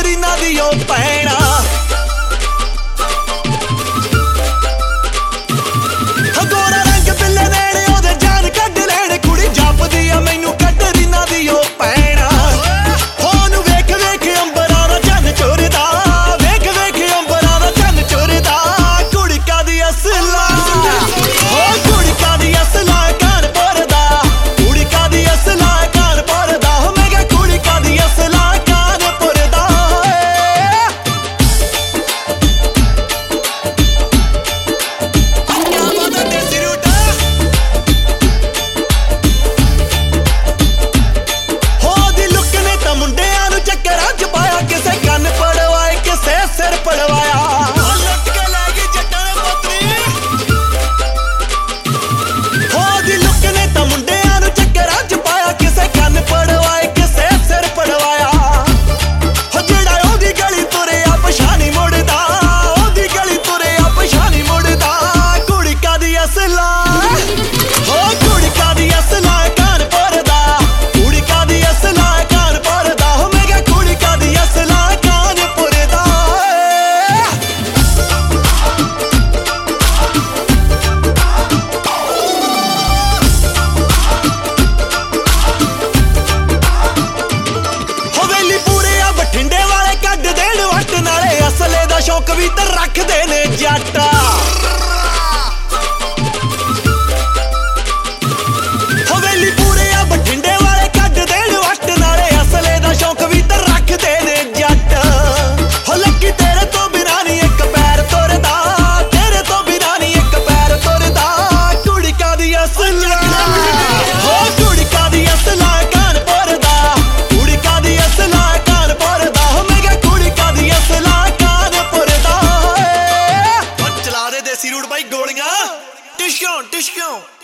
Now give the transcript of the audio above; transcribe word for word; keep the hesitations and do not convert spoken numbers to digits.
ਰੀਨਾ ਦੀ ਉਹ ਭੈਣਾ ਗੋਰਾ ਰੰਗ ਬਿੱਲੇ ਨੈਣੇ ਉਹਦੇ ਜਾਨ ਕੱਢ ਲੈਣ ਕੁੜੀ ਜਾਪਦੀ ਆ ਮੈਨੂੰ ਕੱਢ ਰੀਨਾ ਦੀ ਉਹ ਭੈਣਾ ਉਹਨੂੰ ਵੇਖ ਵੇਖ ਅੰਬਰਾਂ ਦਾ ਚੰਨ ਚੁਰਦਾ ਵੇਖ ਵੇਖ ਅੰਬਰਾਂ ਦਾ ਚੰਨ ਚੁਰਦਾ ਕੁੜੀ ਕਾਦੀ ਅਸਲਾ ਉਹ ਕੁੜੀ ਕਾਦੀ ਅਸਲਾ ਕਾਨਪੁਰ ਦਾ ਕੁੜੀ ਕਾਦੀ ਅਸਲਾ ਕਾਨਪੁਰ ਦਾ ਮੈਂ ਕਿਹਾ ਕੁੜੀ ਕਾਦੀ ਅਸਲਾ ਕਾਨਪੁਰ ਦਾ ਉਹਦੀ ਲੁੱਕ ਨੇ ਤਾਂ ਮੁੰਡਿਆਂ ਨੂੰ ਚੱਕਰਾਂ ਚ ਪਾਇਆ ਕਿਸੇ ਕੰਨ ਪੜਵਾਏ ਕਿਸੇ ਸਿਰ ਪੜਵਾਇਆ ਲੁੱਟ ਕੇ ਲੈ ਗਈ ਜੱਟਾਂ ਨੇ ਪੋਤਰੀ ਉਹਦੀ ਲੁੱਕ ਨੇ ਤਾਂ ਮੁੰਡਿਆਂ ਨੂੰ ਚੱਕਰਾਂ ਚ ਪਾਇਆ ਕਿਸੇ ਕੰਨ ਪੜਵਾਏ ਕਿਸੇ ਸਿਰ ਪੜਵਾਇਆ ਹੋ ਜਿਹੜਾ ਉਹਦੀ ਗਲੀ ਤੁਰਿਆ ਪਛਾਣੀ ਮੁੜਦਾ ਉਹਦੀ ਗਲੀ ਤੁਰਿਆ ਪਛਾਣੀ ਮੁੜਦਾ ਕੁੜੀ ਕਾਦੀ ਅਸਲਾ ਹੋ ਕੁੜੀ ਕਾਦੀ ਅਸਲਾ ਕਾਨਪੁਰ ਦਾ ਕੁੜੀ ਕਾਦੀ ਅਸਲਾ ਕਾਨਪੁਰ ਦਾ ਹੋ ਮੈਂ ਕਿਹਾ ਕੁੜੀ ਕਾਦੀ ਅਸਲਾ ਕਾਨਪੁਰ ਦਾ ਹਵੇਲੀ ਪੂਰੇ ਆ ਬਠਿੰਡੇ ਵਾਲੇ ਕੱਢ ਦੇਣ ਵੱਟ ਨਾਲੇ ਅਸਲੇ ਦਾ ਸ਼ੌਕ ਵੀ ਤਾਂ ਰੱਖਦੇ ਨੇ ਜੱਟ ਹਵੇਲੀ ਪੂਰੇ ਆ ਬਠਿੰਡੇ ਵਾਲੇ ਕੱਢ ਦੇਣ ਵੱਟ ਨਾਲੇ ਅਸਲੇ ਦਾ ਸ਼ੌਕ ਵੀ ਤਾਂ ਰੱਖਦੇ ਨੇ ਜੱਟ ਹੋ ਲੱਕੀ ਤੇਰੇ ਤੋਂ ਬਿਨਾਂ ਨੀ ਇੱਕ ਪੈਰ ਤੁਰਦਾ ਤੇਰੇ ਤੋਂ ਬਿਨਾਂ ਨੀ ਇੱਕ ਪੈਰ ਤੁਰਦਾ ਕੁੜੀ ਕਾਦੀ ਅਸਲਾ ਹੋ ਕੁੜੀ ਕਾਦੀ ਅਸਲਾ ਕਾਨਪੁਰ ਦਾ ਕੁੜੀ ਕਾਦੀ ਅਸਲਾ ਕਾਨਪੁਰ ਦਾ ਹੋ ਮੈਂ ਕਿਹਾ ਕੁੜੀ ਕਾਦੀ ਅਸਲਾ ਕਾਨਪੁਰ ਦਾ ਚਲਾ ਦੇ ਦੇਸੀ ਰੂਟ ਬਾਈ ਗੋਲੀਆਂ ਟਿਸ਼ਕੋਂ ਟਿਸ਼ਕੋਂ